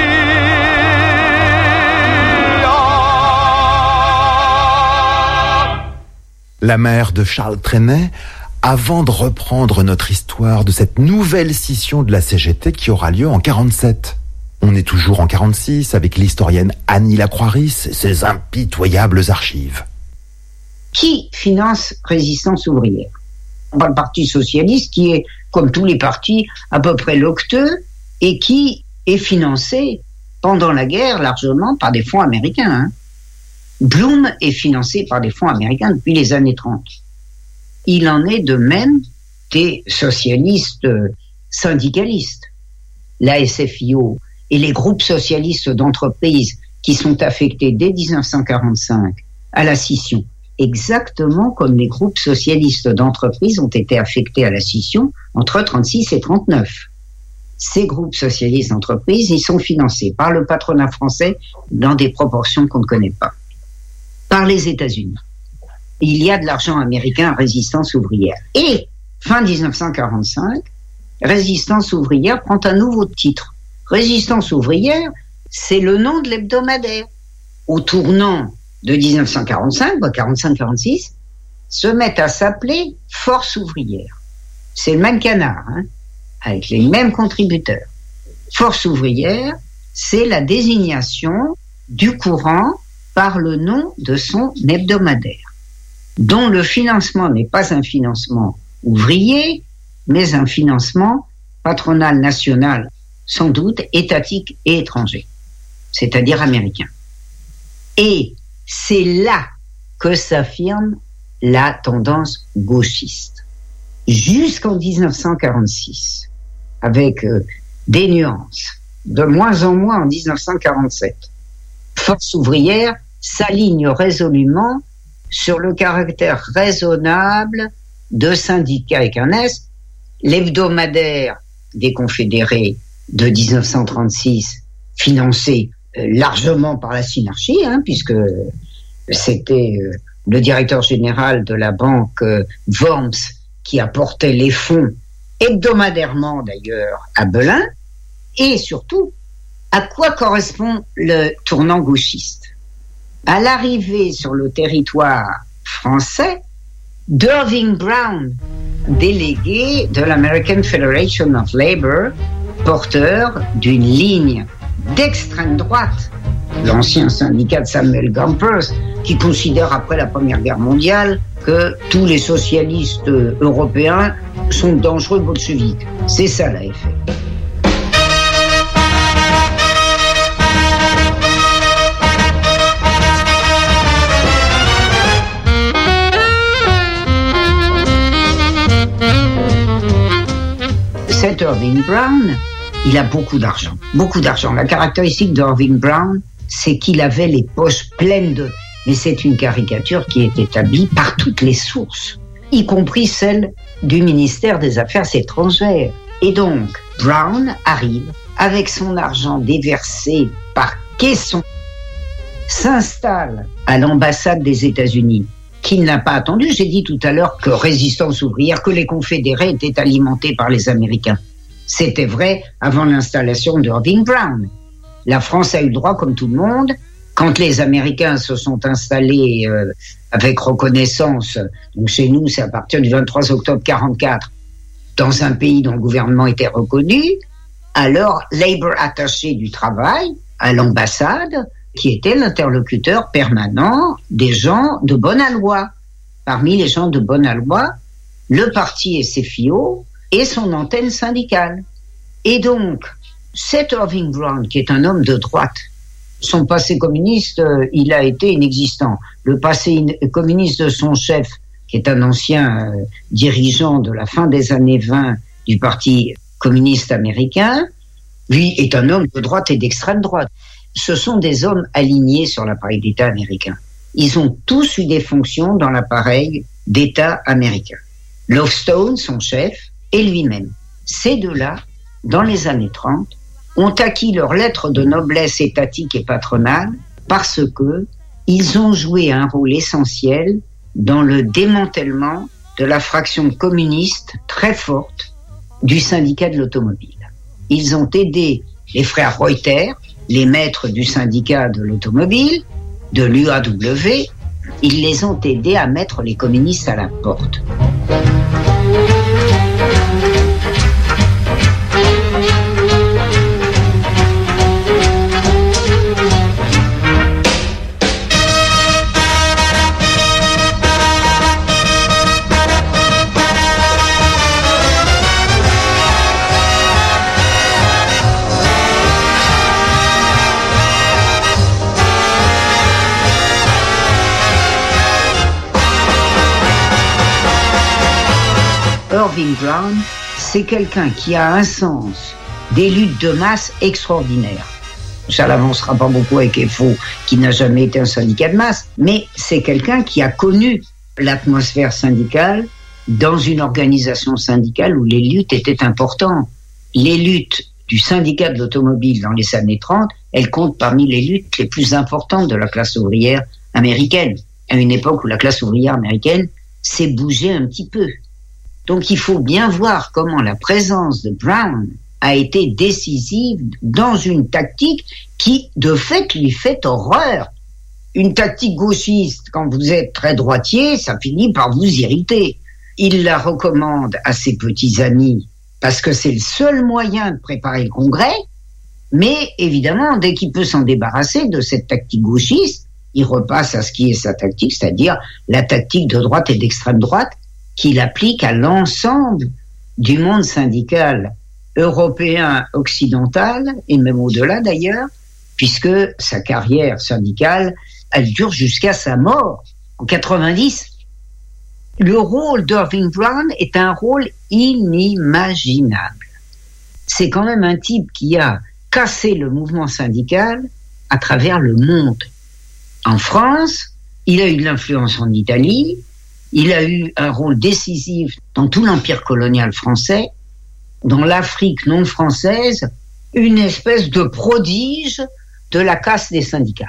La mer de Charles Trenet, avant de reprendre notre histoire de cette nouvelle scission de la C G T qui aura lieu en quarante-sept. On est toujours en quarante-six avec l'historienne Annie Lacroix-Ris et ses impitoyables archives. Qui finance Résistance ouvrière? Le Parti socialiste qui est, comme tous les partis, à peu près locteux et qui est financé pendant la guerre largement par des fonds américains. Hein. Blum est financé par des fonds américains depuis les années trente. Il en est de même des socialistes syndicalistes. L'A S F I O et les groupes socialistes d'entreprises qui sont affectés dès dix-neuf cent quarante-cinq à la scission, exactement comme les groupes socialistes d'entreprises ont été affectés à la scission entre trente-six et trente-neuf. Ces groupes socialistes d'entreprises, ils sont financés par le patronat français dans des proportions qu'on ne connaît pas, par les États-Unis. Il y a de l'argent américain à Résistance ouvrière. Et, fin dix-neuf cent quarante-cinq, Résistance ouvrière prend un nouveau titre. Résistance ouvrière, c'est le nom de l'hebdomadaire. Au tournant de dix-neuf cent quarante-cinq, quarante-cinq quarante-six, se mettent à s'appeler Force ouvrière. C'est le même canard, hein, avec les mêmes contributeurs. Force ouvrière, c'est la désignation du courant par le nom de son hebdomadaire, dont le financement n'est pas un financement ouvrier, mais un financement patronal national, sans doute étatique et étranger, c'est-à-dire américain. Et c'est là que s'affirme la tendance gauchiste. Jusqu'en dix-neuf cent quarante-six, avec euh, des nuances, de moins en moins en dix-neuf cent quarante-sept, Force ouvrière s'aligne résolument sur le caractère raisonnable de syndicats avec un S. L'hebdomadaire des Confédérés de dix-neuf cent trente-six, financé euh, largement par la Synarchie, hein, puisque c'était euh, le directeur général de la banque euh, Worms qui apportait les fonds hebdomadairement d'ailleurs à Belin. Et surtout, à quoi correspond le tournant gauchiste? À l'arrivée sur le territoire français d'Irving Brown, délégué de l'American Federation of Labor, porteur d'une ligne d'extrême droite, l'ancien syndicat de Samuel Gompers, qui considère après la Première Guerre mondiale que tous les socialistes européens sont dangereux bolcheviques. C'est ça l'A F L. Cet Irving Brown, il a beaucoup d'argent, beaucoup d'argent. La caractéristique d'Irving Brown, c'est qu'il avait les poches pleines de... Mais c'est une caricature qui est établie par toutes les sources, y compris celle du ministère des Affaires étrangères. Et donc, Brown arrive avec son argent déversé par caisson, s'installe à l'ambassade des États-Unis, qu'il n'a pas attendu. J'ai dit tout à l'heure que Résistance ouvrière, que les Confédérés étaient alimentés par les Américains. C'était vrai avant l'installation d'Irving Brown. La France a eu le droit, comme tout le monde, quand les Américains se sont installés euh, avec reconnaissance, donc chez nous c'est à partir du vingt-trois octobre quarante-quatre, dans un pays dont le gouvernement était reconnu, alors Labour attaché du travail à l'ambassade, qui était l'interlocuteur permanent des gens de bonne aloi. Parmi les gens de bonne aloi, le parti S F I O et son antenne syndicale. Et donc, cet Irving Brown, qui est un homme de droite, son passé communiste, euh, il a été inexistant. Le passé in- communiste de son chef, qui est un ancien euh, dirigeant de la fin des années vingt du Parti communiste américain, lui est un homme de droite et d'extrême droite. Ce sont des hommes alignés sur l'appareil d'État américain. Ils ont tous eu des fonctions dans l'appareil d'État américain. Lovestone, son chef, et lui-même. Ces deux-là, dans les années trente, ont acquis leur lettre de noblesse étatique et patronale parce que ils ont joué un rôle essentiel dans le démantèlement de la fraction communiste très forte du syndicat de l'automobile. Ils ont aidé les frères Reuter, les maîtres du syndicat de l'automobile, de l'U A W, ils les ont aidés à mettre les communistes à la porte. Irving Brown, c'est quelqu'un qui a un sens des luttes de masse extraordinaires. Ça l'avancera pas beaucoup avec F O, qui n'a jamais été un syndicat de masse, mais c'est quelqu'un qui a connu l'atmosphère syndicale dans une organisation syndicale où les luttes étaient importantes. Les luttes du syndicat de l'automobile dans les années trente, elles comptent parmi les luttes les plus importantes de la classe ouvrière américaine, à une époque où la classe ouvrière américaine s'est bougée un petit peu. Donc il faut bien voir comment la présence de Brown a été décisive dans une tactique qui, de fait, lui fait horreur. Une tactique gauchiste, quand vous êtes très droitier, ça finit par vous irriter. Il la recommande à ses petits amis parce que c'est le seul moyen de préparer le congrès, mais évidemment, dès qu'il peut s'en débarrasser de cette tactique gauchiste, il repasse à ce qui est sa tactique, c'est-à-dire la tactique de droite et d'extrême droite, qu'il applique à l'ensemble du monde syndical européen occidental, et même au-delà d'ailleurs, puisque sa carrière syndicale elle dure jusqu'à sa mort, en quatre-vingt-dix. Le rôle d'Irving Brown est un rôle inimaginable. C'est quand même un type qui a cassé le mouvement syndical à travers le monde. En France, il a eu de l'influence en Italie, il a eu un rôle décisif dans tout l'empire colonial français, dans l'Afrique non française, une espèce de prodige de la casse des syndicats.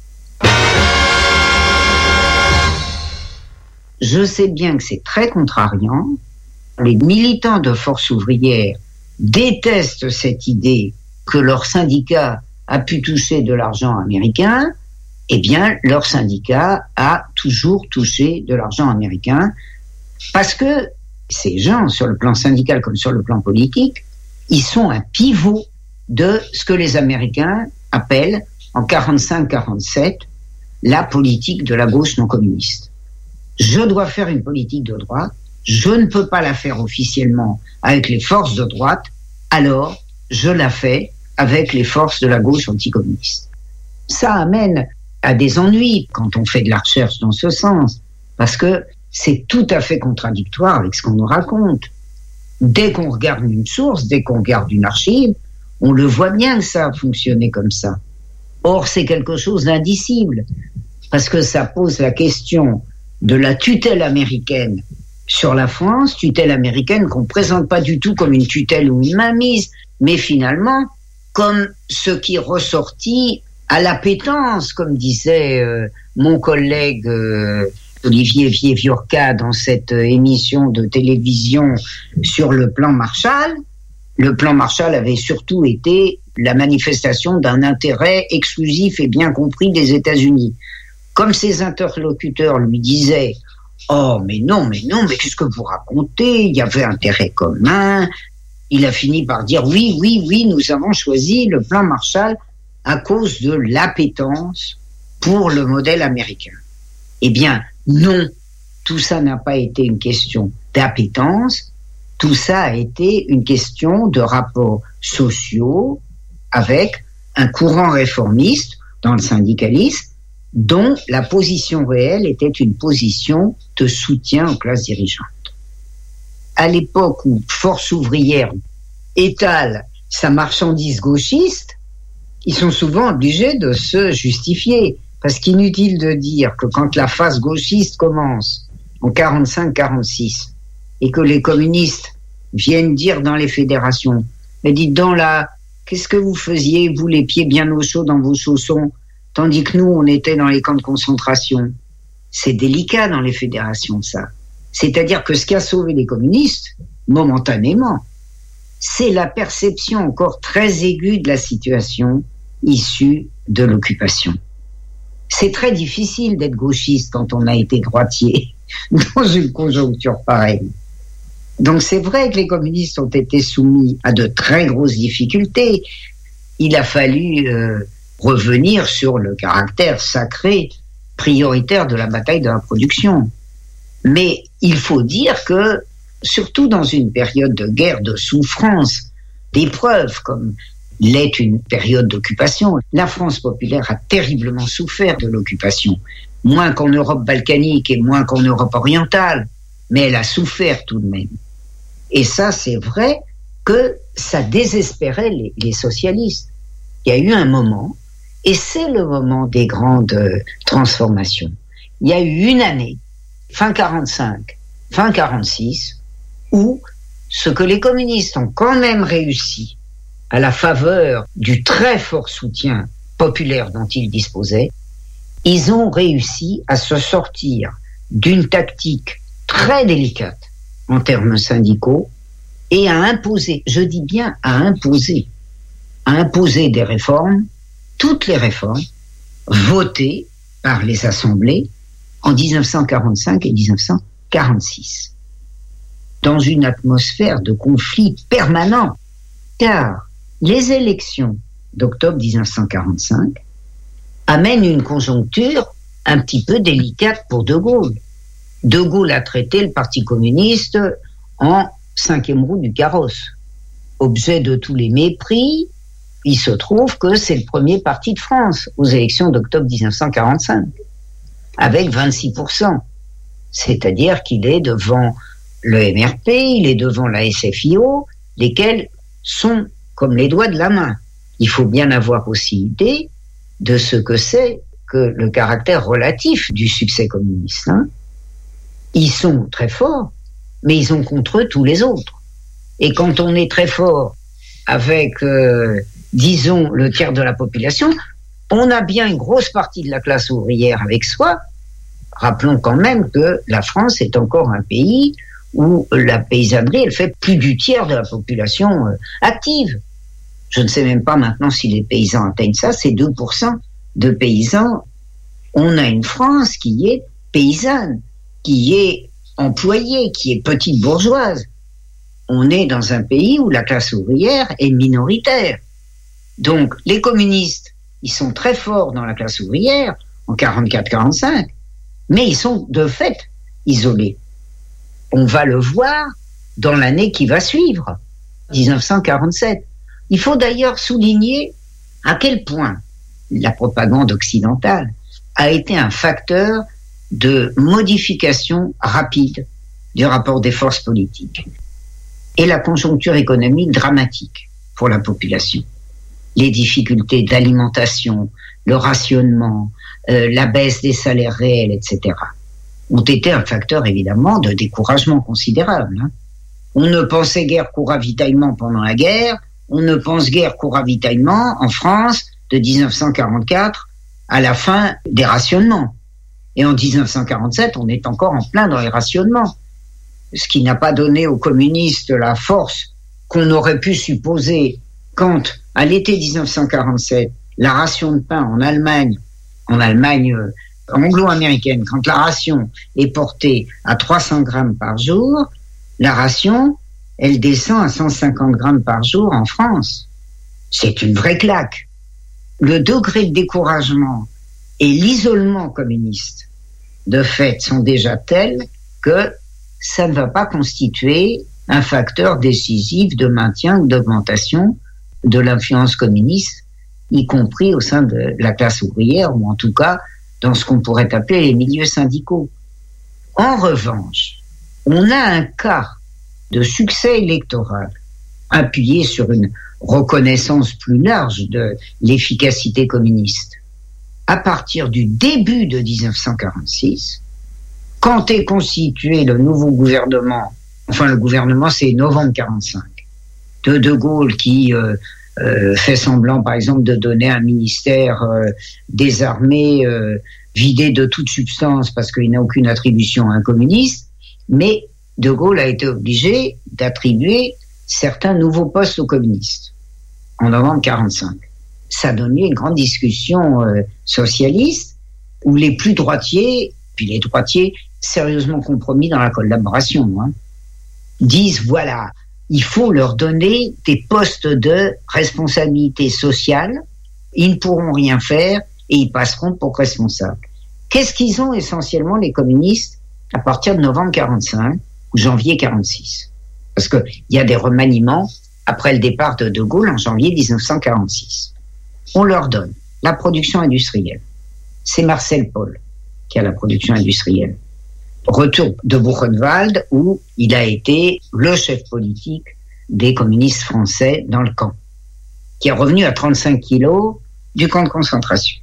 Je sais bien que c'est très contrariant. Les militants de Force ouvrière détestent cette idée que leur syndicat a pu toucher de l'argent américain. Eh bien, leur syndicat a toujours touché de l'argent américain parce que ces gens, sur le plan syndical comme sur le plan politique, ils sont un pivot de ce que les Américains appellent en quarante-cinq quarante-sept la politique de la gauche non communiste. Je dois faire une politique de droite, je ne peux pas la faire officiellement avec les forces de droite, alors je la fais avec les forces de la gauche anticommuniste. Ça amène à des ennuis quand on fait de la recherche dans ce sens, parce que c'est tout à fait contradictoire avec ce qu'on nous raconte. Dès qu'on regarde une source, dès qu'on regarde une archive, on le voit bien que ça a fonctionné comme ça. Or, c'est quelque chose d'indicible, parce que ça pose la question de la tutelle américaine sur la France, tutelle américaine qu'on ne présente pas du tout comme une tutelle ou une mainmise, mais finalement comme ce qui est ressorti à l'appétence, comme disait euh, mon collègue euh, Olivier Vieux-Viurca dans cette euh, émission de télévision sur le plan Marshall. Le plan Marshall avait surtout été la manifestation d'un intérêt exclusif et bien compris des États-Unis. Comme ses interlocuteurs lui disaient « Oh, mais non, mais non, mais qu'est-ce que vous racontez? Il y avait intérêt commun. » Il a fini par dire « Oui, oui, oui, nous avons choisi le plan Marshall à cause de l'appétence pour le modèle américain. » Eh bien, non, tout ça n'a pas été une question d'appétence, tout ça a été une question de rapports sociaux avec un courant réformiste dans le syndicalisme dont la position réelle était une position de soutien aux classes dirigeantes. À l'époque où Force ouvrière étale sa marchandise gauchiste, ils sont souvent obligés de se justifier, parce qu'inutile de dire que quand la phase gauchiste commence en quarante-cinq quarante-six et que les communistes viennent dire dans les fédérations « Mais dites donc là, qu'est-ce que vous faisiez, vous les pieds bien au chaud dans vos chaussons, tandis que nous on était dans les camps de concentration ?» C'est délicat dans les fédérations, ça. C'est-à-dire que ce qui a sauvé les communistes, momentanément, c'est la perception encore très aiguë de la situation issue de l'occupation. C'est très difficile d'être gauchiste quand on a été droitier dans une conjoncture pareille. Donc c'est vrai que les communistes ont été soumis à de très grosses difficultés. Il a fallu euh, revenir sur le caractère sacré, prioritaire de la bataille de la production. Mais il faut dire que, surtout dans une période de guerre, de souffrance, d'épreuves, comme l'est une période d'occupation, la France populaire a terriblement souffert de l'occupation. Moins qu'en Europe balkanique et moins qu'en Europe orientale, mais elle a souffert tout de même. Et ça, c'est vrai que ça désespérait les, les socialistes. Il y a eu un moment, et c'est le moment des grandes transformations. Il y a eu une année, fin quarante-cinq, fin quarante-six, où ce que les communistes ont quand même réussi, à la faveur du très fort soutien populaire dont ils disposaient, ils ont réussi à se sortir d'une tactique très délicate en termes syndicaux et à imposer, je dis bien à imposer, à imposer des réformes, toutes les réformes, votées par les assemblées en dix-neuf cent quarante-cinq et dix-neuf cent quarante-six, dans une atmosphère de conflit permanent, car les élections d'octobre dix-neuf cent quarante-cinq amènent une conjoncture un petit peu délicate pour De Gaulle. De Gaulle a traité le Parti communiste en cinquième roue du carrosse, objet de tous les mépris, il se trouve que c'est le premier parti de France aux élections d'octobre dix-neuf cent quarante-cinq, avec vingt-six pour cent. C'est-à-dire qu'il est devant le M R P, il est devant la S F I O, lesquels sont comme les doigts de la main. Il faut bien avoir aussi idée de ce que c'est que le caractère relatif du succès communiste. Hein. Ils sont très forts, mais ils ont contre eux tous les autres. Et quand on est très fort avec, euh, disons, le tiers de la population, on a bien une grosse partie de la classe ouvrière avec soi. Rappelons quand même que la France est encore un pays où la paysannerie, elle fait plus du tiers de la population euh, active. Je ne sais même pas maintenant si les paysans atteignent ça, c'est deux pour cent de paysans. On a une France qui est paysanne, qui est employée, qui est petite bourgeoise. On est dans un pays où la classe ouvrière est minoritaire. Donc, les communistes, ils sont très forts dans la classe ouvrière, en quarante-quatre quarante-cinq, mais ils sont de fait isolés. On va le voir dans l'année qui va suivre, dix-neuf cent quarante-sept. Il faut d'ailleurs souligner à quel point la propagande occidentale a été un facteur de modification rapide du rapport des forces politiques et la conjoncture économique dramatique pour la population. Les difficultés d'alimentation, le rationnement, euh, la baisse des salaires réels, et cetera, ont été un facteur évidemment de découragement considérable. Hein. On ne pensait guère qu'au ravitaillement pendant la guerre, on ne pense guère qu'au ravitaillement en France de dix-neuf cent quarante-quatre à la fin des rationnements. Et en dix-neuf cent quarante-sept, on est encore en plein dans les rationnements. Ce qui n'a pas donné aux communistes la force qu'on aurait pu supposer quand, à l'été dix-neuf cent quarante-sept, la ration de pain en Allemagne, en Allemagne euh, anglo-américaine, quand la ration est portée à trois cents grammes par jour, la ration, elle descend à cent cinquante grammes par jour en France. C'est une vraie claque. Le degré de découragement et l'isolement communiste, de fait, sont déjà tels que ça ne va pas constituer un facteur décisif de maintien ou d'augmentation de l'influence communiste, y compris au sein de la classe ouvrière, ou en tout cas dans ce qu'on pourrait appeler les milieux syndicaux. En revanche, on a un cas de succès électoral appuyé sur une reconnaissance plus large de l'efficacité communiste à partir du début de dix-neuf cent quarante-six, quand est constitué le nouveau gouvernement, enfin le gouvernement c'est novembre quarante-cinq, de De Gaulle qui euh, euh, fait semblant par exemple de donner un ministère euh, des armées euh, vidé de toute substance parce qu'il n'a aucune attribution à un communiste, mais De Gaulle a été obligé d'attribuer certains nouveaux postes aux communistes en novembre quarante-cinq. Ça a donné une grande discussion euh, socialiste où les plus droitiers, puis les droitiers sérieusement compromis dans la collaboration, hein, disent voilà, il faut leur donner des postes de responsabilité sociale, ils ne pourront rien faire et ils passeront pour responsables. Qu'est-ce qu'ils ont essentiellement les communistes à partir de novembre quarante-cinq ou janvier quarante-six? Parce qu'il y a des remaniements après le départ de De Gaulle en janvier dix-neuf cent quarante-six. On leur donne la production industrielle. C'est Marcel Paul qui a la production industrielle. Retour de Buchenwald où il a été le chef politique des communistes français dans le camp, qui est revenu à trente-cinq kilos du camp de concentration.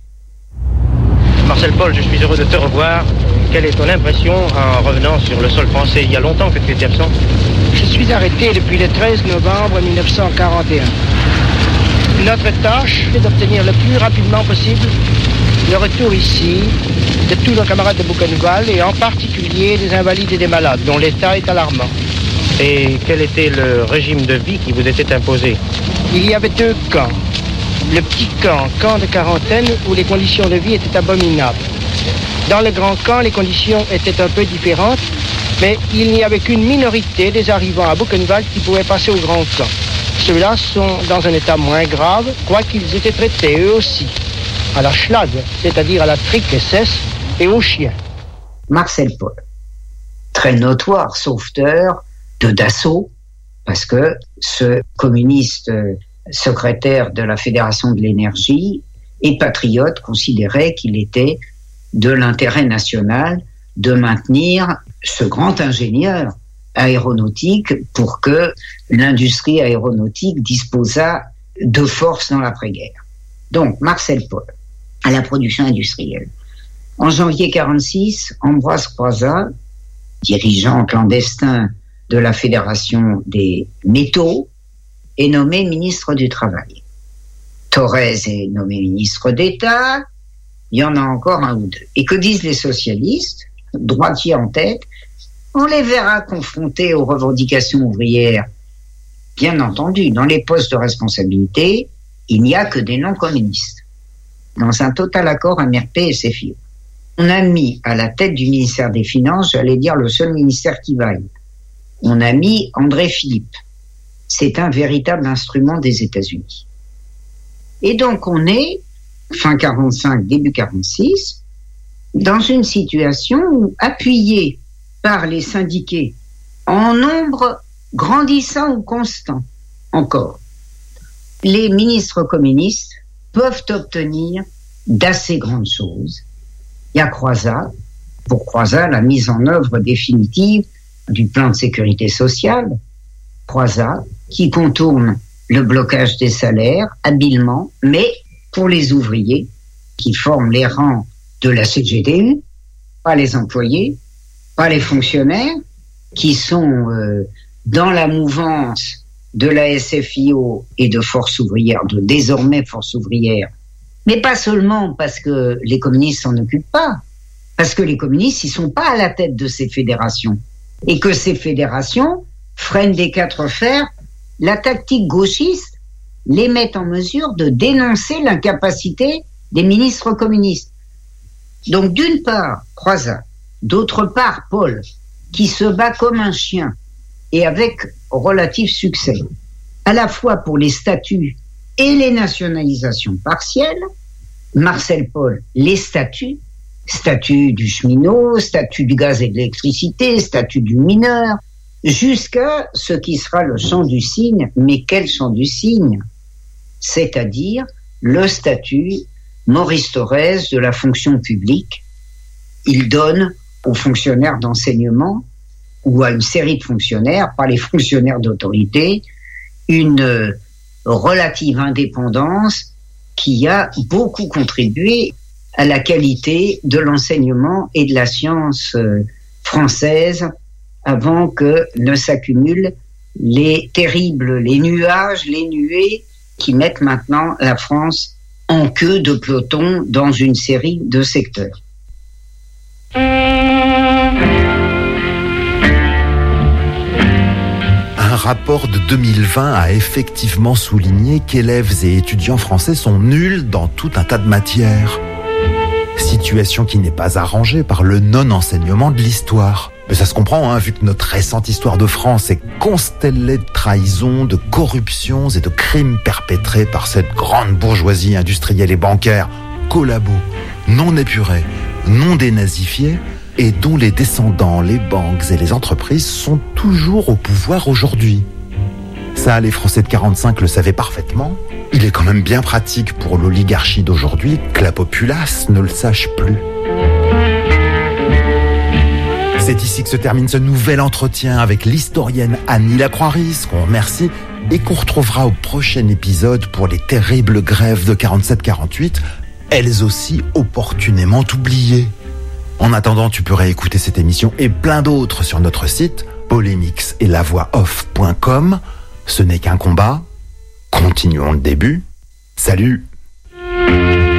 Marcel Paul, je suis heureux de te revoir. Quelle est ton impression en revenant sur le sol français? Il y a longtemps que tu étais absent. Je suis arrêté depuis le treize novembre mille neuf cent quarante et un. Notre tâche est d'obtenir le plus rapidement possible le retour ici de tous nos camarades de Buchenwald et en particulier des invalides et des malades dont l'état est alarmant. Et quel était le régime de vie qui vous était imposé? Il y avait deux camps. Le petit camp, camp de quarantaine, où les conditions de vie étaient abominables. Dans le grand camp, les conditions étaient un peu différentes, mais il n'y avait qu'une minorité des arrivants à Buchenwald qui pouvaient passer au grand camp. Ceux-là sont dans un état moins grave, quoiqu'ils étaient traités eux aussi à la Schlag, c'est-à-dire à la Trick-S S et aux chiens. Marcel Paul, très notoire sauveteur de Dassault, parce que ce communiste secrétaire de la Fédération de l'énergie, et patriote, considérait qu'il était de l'intérêt national de maintenir ce grand ingénieur aéronautique pour que l'industrie aéronautique disposât de force dans l'après-guerre. Donc, Marcel Paul, à la production industrielle. En janvier quarante-six, Ambroise Croizat, dirigeant clandestin de la Fédération des métaux, est nommé ministre du Travail. Thorez est nommé ministre d'État, il y en a encore un ou deux. Et que disent les socialistes, droitiers en tête? On les verra confrontés aux revendications ouvrières. Bien entendu, dans les postes de responsabilité, il n'y a que des non-communistes. Dans un total accord M R P et C F I O. On a mis à la tête du ministère des Finances, j'allais dire le seul ministère qui vaille. On a mis André Philippe. C'est un véritable instrument des États-Unis. Et donc on est, fin quarante-cinq, début quarante-six, dans une situation où, appuyé par les syndiqués en nombre grandissant ou constant encore, les ministres communistes peuvent obtenir d'assez grandes choses. Il y a Croizat, pour Croizat, la mise en œuvre définitive du plan de sécurité sociale, Croizat, qui contourne le blocage des salaires habilement, mais pour les ouvriers qui forment les rangs de la C G T U, pas les employés, pas les fonctionnaires, qui sont euh, dans la mouvance de la S F I O et de Force ouvrière, de désormais Force ouvrière, mais pas seulement parce que les communistes s'en occupent pas, parce que les communistes, ils sont pas à la tête de ces fédérations, et que ces fédérations freinent des quatre fers la tactique gauchiste, les met en mesure de dénoncer l'incapacité des ministres communistes. Donc d'une part, Croizat, d'autre part, Paul, qui se bat comme un chien, et avec relatif succès, à la fois pour les statuts et les nationalisations partielles. Marcel Paul, les statuts, statut du cheminot, statut du gaz et de l'électricité, statut du mineur, jusqu'à ce qui sera le chant du cygne. Mais quel chant du cygne? C'est-à-dire le statut Maurice Thorez de la fonction publique. Il donne aux fonctionnaires d'enseignement ou à une série de fonctionnaires, pas les fonctionnaires d'autorité, une relative indépendance qui a beaucoup contribué à la qualité de l'enseignement et de la science française avant que ne s'accumulent les terribles, les nuages, les nuées qui mettent maintenant la France en queue de peloton dans une série de secteurs. Un rapport de deux mille vingt a effectivement souligné qu'élèves et étudiants français sont nuls dans tout un tas de matières. Situation qui n'est pas arrangée par le non-enseignement de l'histoire. Mais ça se comprend, hein, vu que notre récente histoire de France est constellée de trahisons, de corruptions et de crimes perpétrés par cette grande bourgeoisie industrielle et bancaire, collabo, non épurée, non dénazifiée, et dont les descendants, les banques et les entreprises sont toujours au pouvoir aujourd'hui. Ça, les Français de quarante-cinq le savaient parfaitement. Il est quand même bien pratique pour l'oligarchie d'aujourd'hui que la populace ne le sache plus. C'est ici que se termine ce nouvel entretien avec l'historienne Annie Lacroix-Riss, qu'on remercie et qu'on retrouvera au prochain épisode pour les terribles grèves de quarante-sept quarante-huit, elles aussi opportunément oubliées. En attendant, tu peux réécouter cette émission et plein d'autres sur notre site polémix et la voix off point com. Ce n'est qu'un combat. Continuons le début. Salut!